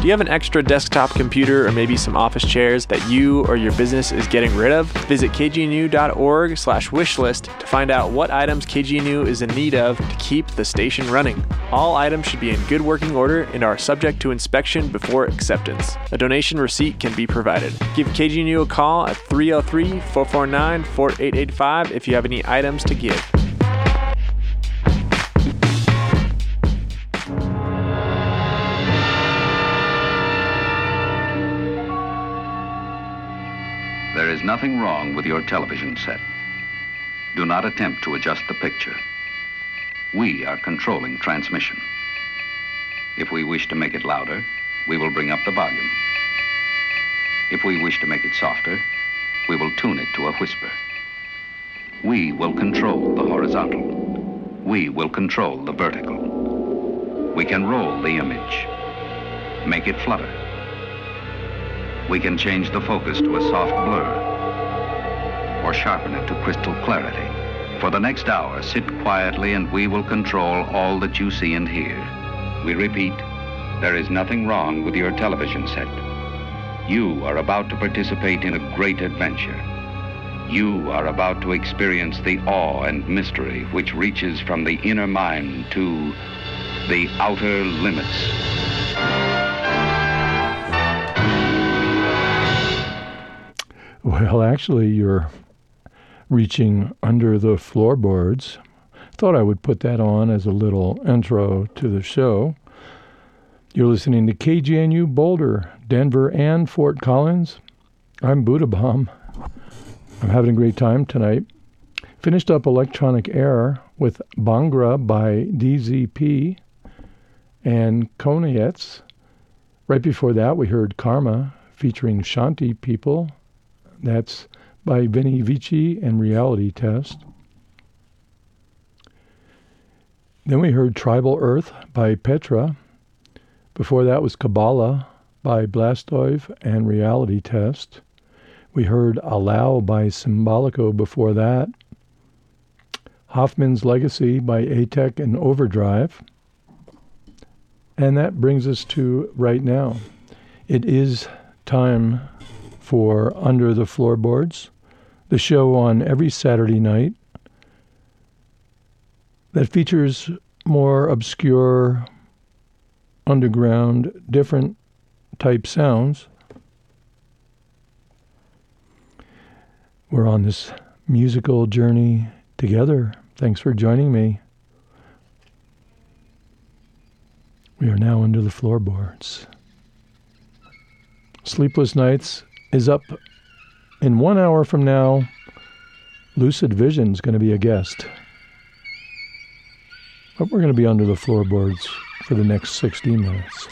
Do you have an extra desktop computer or maybe some office chairs that you or your business is getting rid of? Visit kgnu.org/wishlist to find out what items KGNU is in need of to keep the station running. All items should be in good working order and are subject to inspection before acceptance. A donation receipt can be provided. Give KGNU a call at 303-449-4885 if you have any items to give. There is nothing wrong with your television set. Do not attempt to adjust the picture. We are controlling transmission. If we wish to make it louder, we will bring up the volume. If we wish to make it softer, we will tune it to a whisper. We will control the horizontal. We will control the vertical. We can roll the image, make it flutter. We can change the focus to a soft blur or sharpen it to crystal clarity. For the next hour, sit quietly and we will control all that you see and hear. We repeat, there is nothing wrong with your television set. You are about to participate in a great adventure. You are about to experience the awe and mystery which reaches from the inner mind to the outer limits. Well, actually, you're reaching under the floorboards. Thought I would put that on as a little intro to the show. You're listening to KGNU Boulder, Denver, and Fort Collins. I'm Buddha Bomb. I'm having a great time tonight. Finished up Electronic Air with Bhangra by DZP and Konayets. Right before that, we heard Karma featuring Shanti People. That's by Vinny Vici and Reality Test. Then we heard Tribal Earth by Petra. Before that was Kabbalah by Blastoiv and Reality Test. We heard Allow by Symbolico before that. Hoffman's Legacy by ATEC and Overdrive. And that brings us to right now. It is time for Under the Floorboards, the show on every Saturday night that features more obscure, underground, different type sounds. We're on this musical journey together. Thanks for joining me. We are now under the floorboards. Sleepless Nights is up in 1 hour from now. Lucid Vision's going to be a guest. But we're going to be under the floorboards for the next 60 minutes.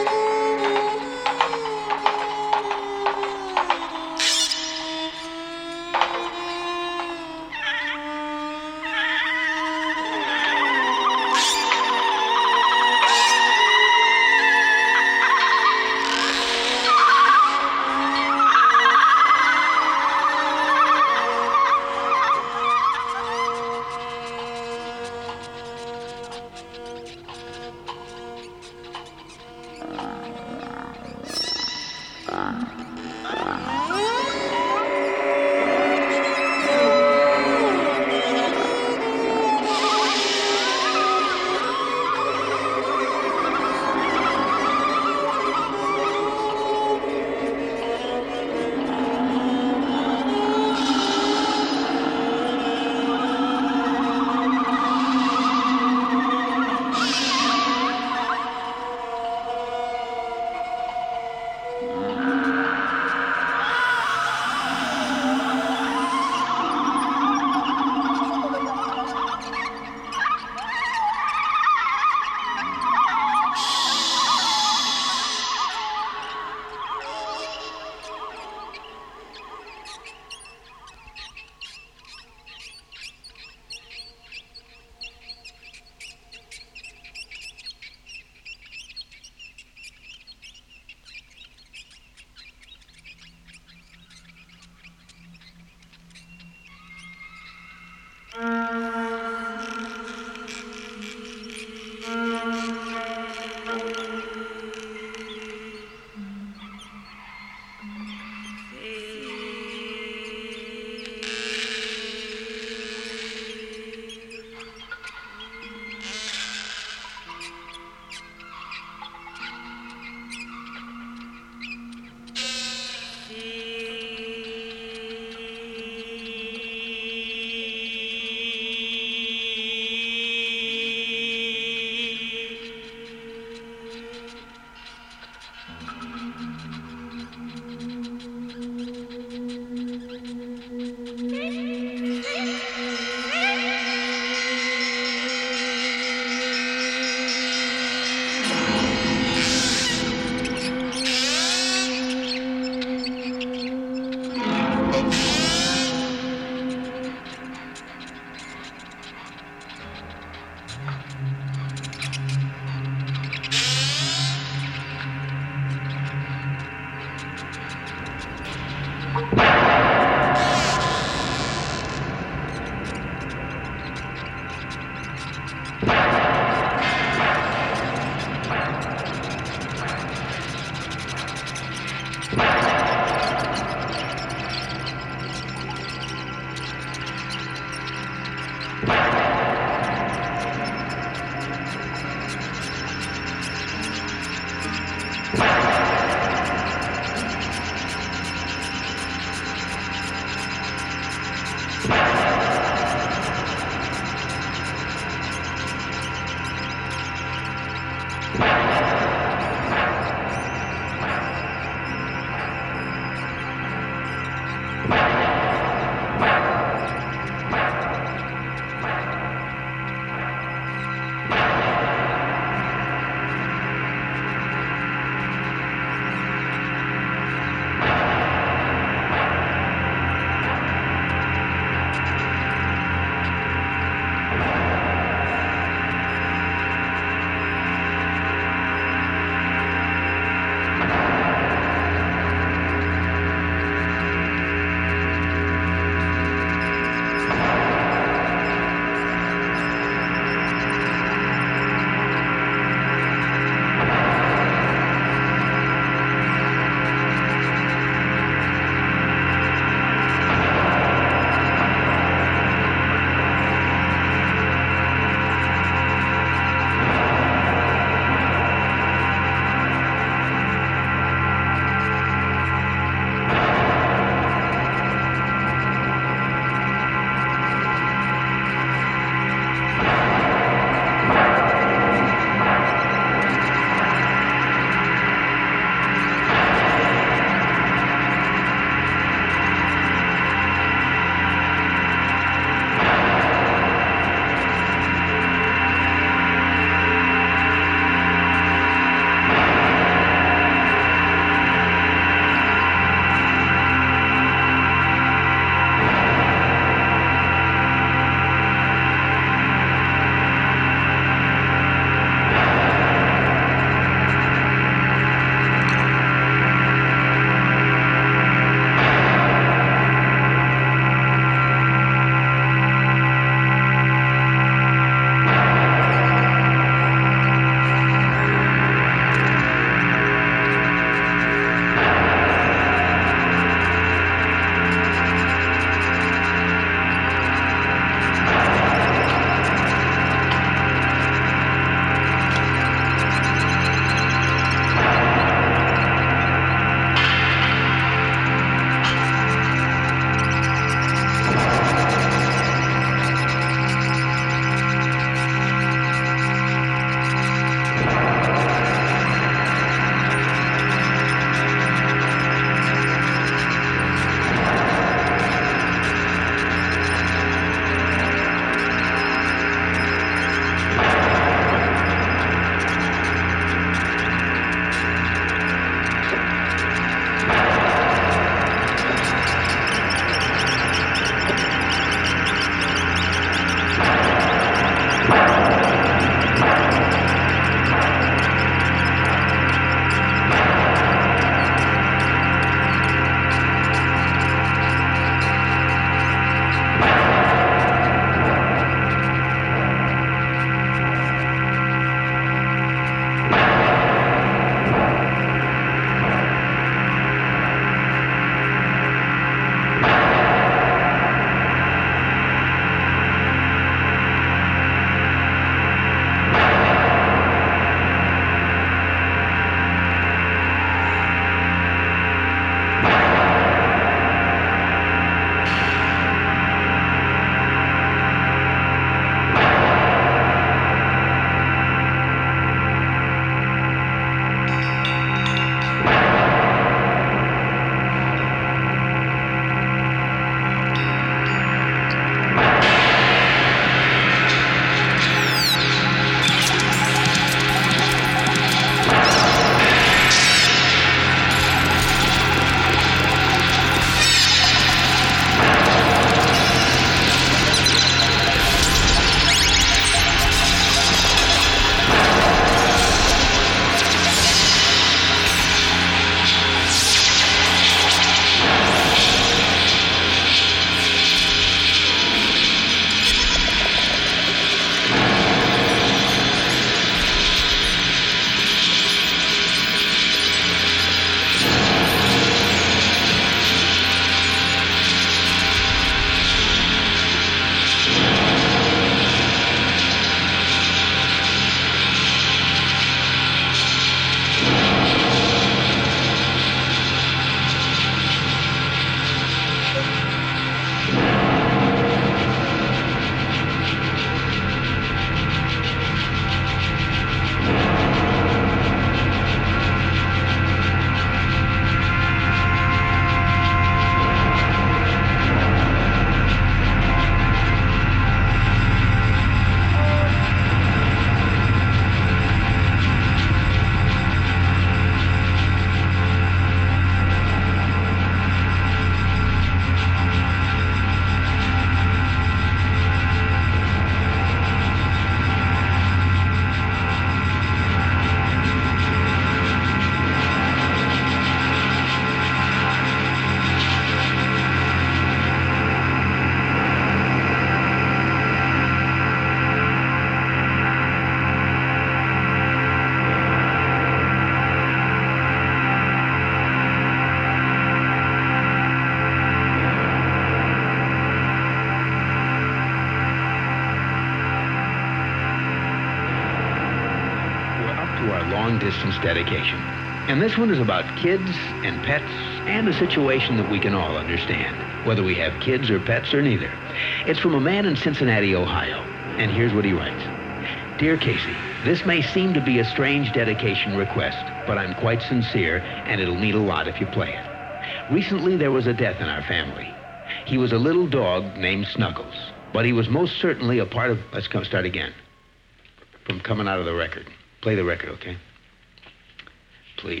long-distance dedication. And this one is about kids and pets and a situation that we can all understand, whether we have kids or pets or neither. It's from a man in Cincinnati, Ohio. And here's what he writes. Dear Casey, this may seem to be a strange dedication request, but I'm quite sincere, and it'll mean a lot if you play it. Recently, there was a death in our family. He was a little dog named Snuggles, but he was most certainly a part of... Let's start again. From coming out of the record. Play the record, okay? Please.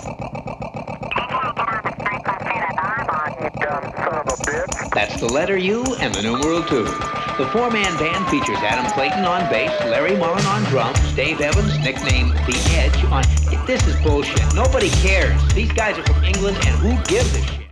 That's the letter U and the numeral 2. The four-man band features Adam Clayton on bass, Larry Mullen on drums, Dave Evans, nicknamed The Edge, on... This is bullshit. Nobody cares. These guys are from England, and who gives a shit?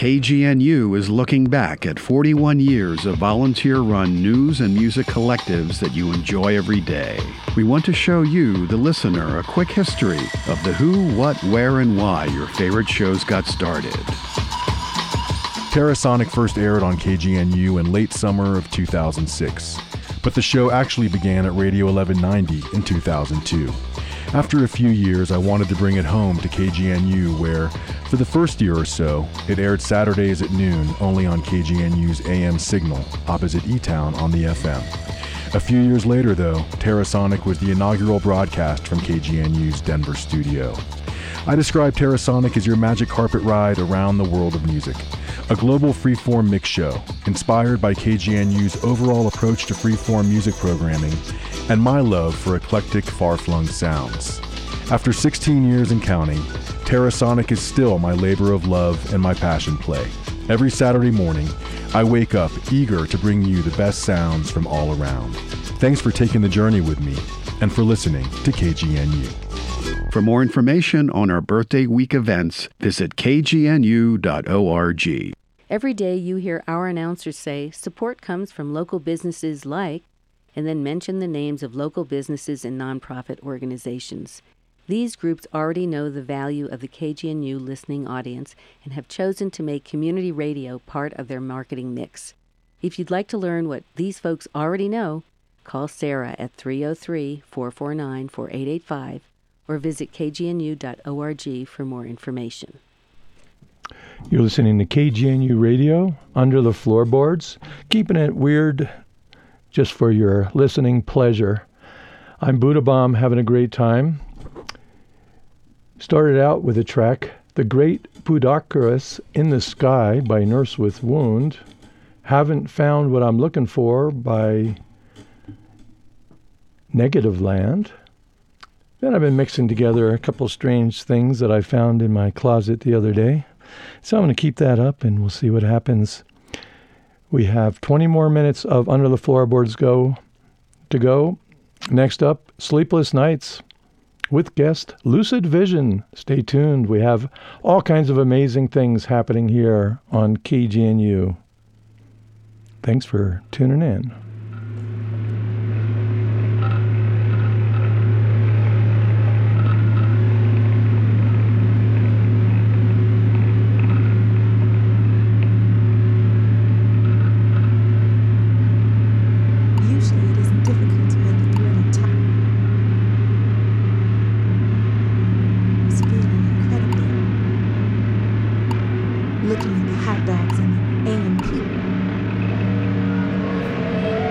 KGNU is looking back at 41 years of volunteer-run news and music collectives that you enjoy every day. We want to show you, the listener, a quick history of the who, what, where, and why your favorite shows got started. Terrasonic first aired on KGNU in late summer of 2006, but the show actually began at Radio 1190 in 2002. After a few years, I wanted to bring it home to KGNU, where, for the first year or so, it aired Saturdays at noon only on KGNU's AM signal, opposite E-Town on the FM. A few years later, though, Terrasonic was the inaugural broadcast from KGNU's Denver studio. I describe Terrasonic as your magic carpet ride around the world of music, a global freeform mix show inspired by KGNU's overall approach to freeform music programming and my love for eclectic, far-flung sounds. After 16 years and counting, Terrasonic is still my labor of love and my passion play. Every Saturday morning, I wake up eager to bring you the best sounds from all around. Thanks for taking the journey with me and for listening to KGNU. For more information on our birthday week events, visit kgnu.org. Every day you hear our announcers say support comes from local businesses like, and then mention the names of local businesses and nonprofit organizations. These groups already know the value of the KGNU listening audience and have chosen to make community radio part of their marketing mix. If you'd like to learn what these folks already know, call Sarah at 303-449-4885 or visit kgnu.org for more information. You're listening to KGNU Radio, Under the Floorboards, keeping it weird just for your listening pleasure. I'm Buddha Bomb, having a great time. Started out with a track, The Great Buddhacharis in the Sky by Nurse with Wound. Haven't Found What I'm Looking For by Negative Land. Then I've been mixing together a couple strange things that I found in my closet the other day. So I'm going to keep that up and we'll see what happens. We have 20 more minutes of Under the Floorboards to go. Next up, Sleepless Nights with guest Lucid Vision. Stay tuned. We have all kinds of amazing things happening here on KGNU. Thanks for tuning in. Looking at the hot dogs and the A&P.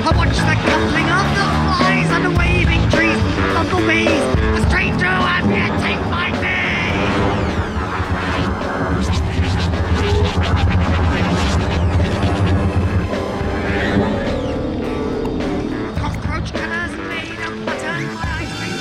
I watch the coupling of the flies under waving trees, bumblebees, a stranger who has yet take my name. Cockroach killers made of butter, my ice cream.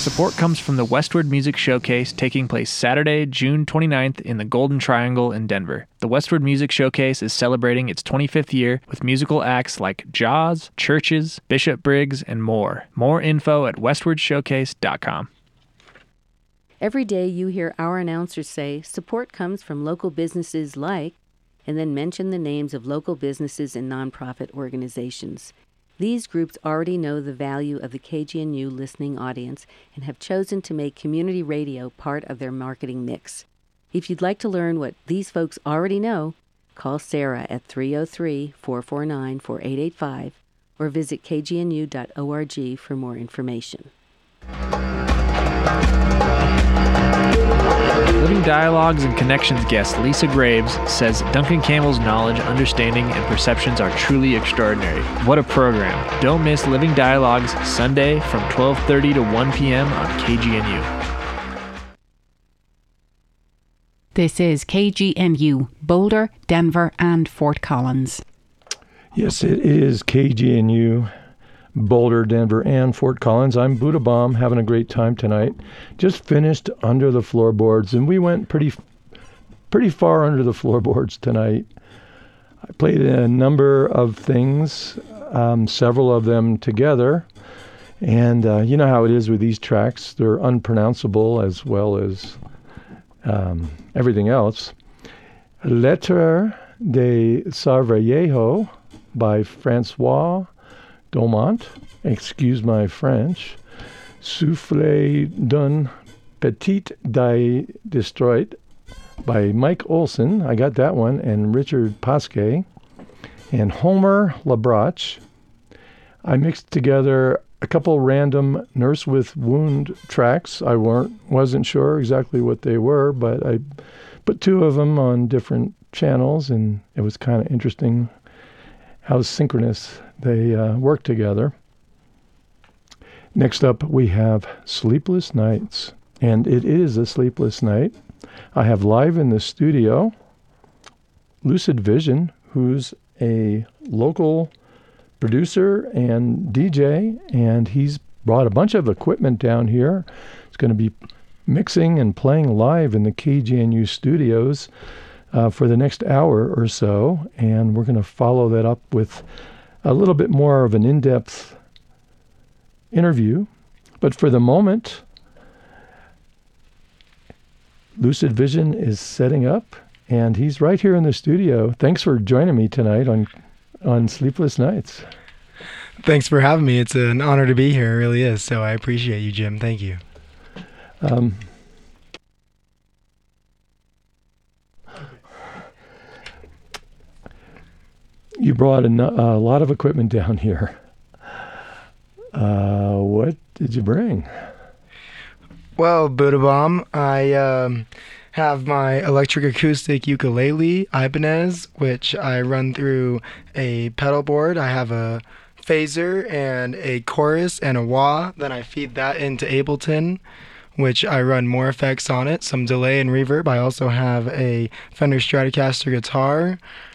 Support comes from the Westward Music Showcase taking place Saturday, June 29th in the Golden Triangle in Denver. The Westward Music Showcase is celebrating its 25th year with musical acts like Jaws, Churches, Bishop Briggs, and more. More info at westwardshowcase.com. Every day you hear our announcers say support comes from local businesses like, and then mention the names of local businesses and nonprofit organizations. These groups already know the value of the KGNU listening audience and have chosen to make community radio part of their marketing mix. If you'd like to learn what these folks already know, call Sarah at 303-449-4885 or visit kgnu.org for more information. Living Dialogues and Connections guest Lisa Graves says Duncan Campbell's knowledge, understanding, and perceptions are truly extraordinary. What a program. Don't miss Living Dialogues Sunday from 12:30 to 1 p.m. on KGNU. This is KGNU, Boulder, Denver, and Fort Collins. Yes, it is KGNU, Boulder, Denver, and Fort Collins. I'm Buddha Bomb, having a great time tonight. Just finished Under the Floorboards, and we went pretty far under the floorboards tonight. I played a number of things, several of them together, and you know how it is with these tracks. They're unpronounceable as well as everything else. Lettre de Sarvallejo by Francois Domont, excuse my French. Souffle d'un petit die destroyed by Mike Olson, I got that one, and Richard Pasquet, and Homer Labrache. I mixed together a couple random Nurse with Wound tracks. I wasn't sure exactly what they were, but I put two of them on different channels, and it was kind of interesting how synchronous they work together. Next up, we have Sleepless Nights, and it is a sleepless night. I have live in the studio Lucid Vision, who's a local producer and DJ, and he's brought a bunch of equipment down here. It's going to be mixing and playing live in the KGNU studios for the next hour or so, and we're going to follow that up with a little bit more of an in-depth interview. But for the moment, Lucid Vision is setting up, and he's right here in the studio. Thanks for joining me tonight on Sleepless Nights. Thanks for having me. It's an honor to be here. It really is. So I appreciate you, Jim. Thank you. You brought a lot of equipment down here. What did you bring? Well, Buddha Bomb, I have my electric acoustic ukulele, Ibanez, which I run through a pedal board. I have a phaser and a chorus and a wah. Then I feed that into Ableton, which I run more effects on it, some delay and reverb. I also have a Fender Stratocaster guitar,